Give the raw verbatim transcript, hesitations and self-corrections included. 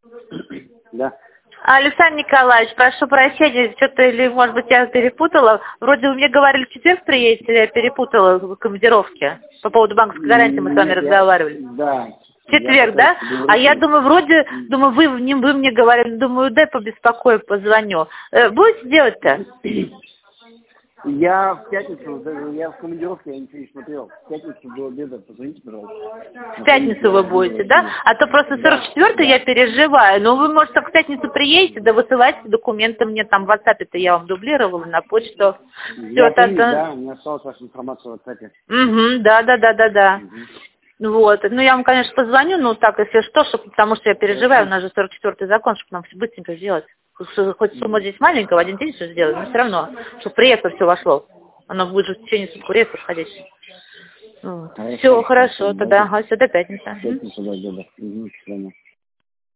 Да. Александр Николаевич, прошу прощения, что-то или, может быть, я перепутала. Вроде вы мне говорили, в четверг приедете, я перепутала в командировке. По поводу банковской гарантии мы с вами Нет, разговаривали. Я, да. В четверг, Я да? А я думаю, вроде, думаю, вы, не вы мне говорили, думаю, дай побеспокою, позвоню. Э, будете делать-то? Я в пятницу, даже я в командировке, я ничего не смотрел. В пятницу до обеда, позвоните, пожалуйста. В пятницу вы будете, да? А то просто сорок четвёртый я переживаю. Но вы, может, в пятницу приедете, да высылайте документы мне там в WhatsApp-то я вам дублировала на почту. Я Все, так. да, у меня осталась ваша информация в WhatsApp. Угу, да, да, да, да, да. Угу. Вот. Ну, я вам, конечно, позвоню, ну, так, если что, чтоб, потому что я переживаю, у нас же сорок четвёртый закон, чтобы нам все быстренько сделать. Хоть хоть сумма здесь маленькая, в один день все сделать, но все равно, чтобы в реестр все вошло. Оно будет же в течение суток в реестр входить. Вот. Все, хорошо, тогда, ага, все, до пятницы. Пятница, да, да, да. Угу,